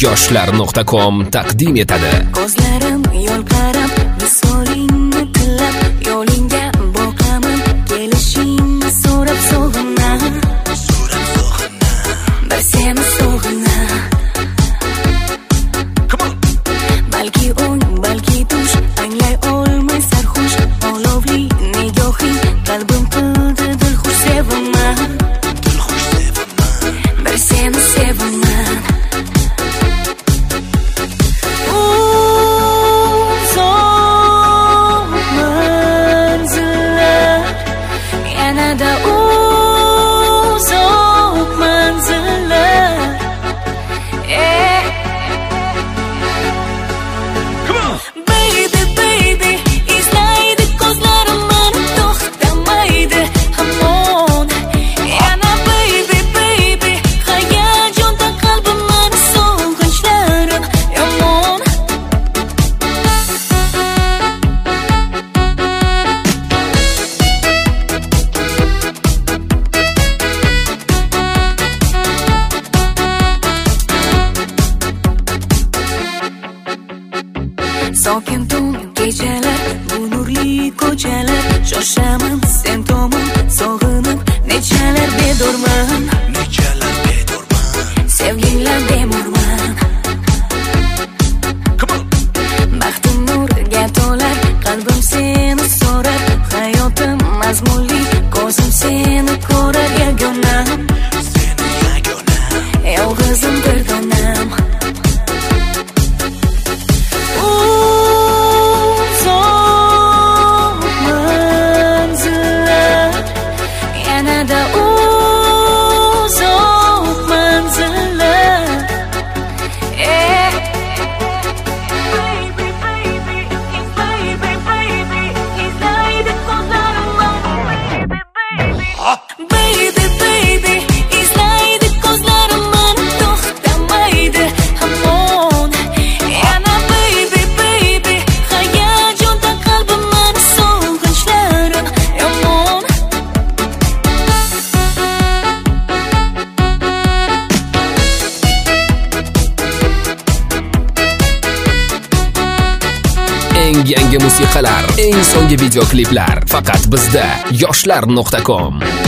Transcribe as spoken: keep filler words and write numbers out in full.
yoshlar nuqta com taqdim etadi. Ko'zlarim yo'l qarab, visolingni tilab, yo'lingga boqaman, kelishingni so'rab sog'inam, so'rab sog'inam, bir seni sog'inam. Balki o'ng, balki tush, anglay olmay sarxush, olovli nigohing qalbim qildi dilxush sevaman, dilxush sevaman, bir seni sevaman. Yanada uzoq manzillar, eh. Baby, baby, izlaydi ko'zlarim meni, to'xtamaydi hamon. Yana baby, baby, hayajonda qalbim meni, sog'inchlarim yomon. Sokin tun kechalar, bu nurli ko'chalar, shoshaman sen tomon, sog'inib nechalar bedorman, nechalar bedorman, sevginglar bemorman. Baxtim nurga to'lar, qalbim seni so'rar, hayotim mazmunli, ko'zim seni ko'rar, yagonam, seni yagonam, yolg'izim bir donam. Yanada uzoq manzillar, eh. Baby, baby, baby, baby, izlaydi ko'zlarim meni, baby, baby, izlaydi ko'zlarim meni, to'xtamaydi hamon. Yana baby, baby, hayajonda qalbim meni, sog'inchlarim yomon. Eng yangi musiqalar, eng so'nggi video kliplar faqat bizda yoshlar nuqta com.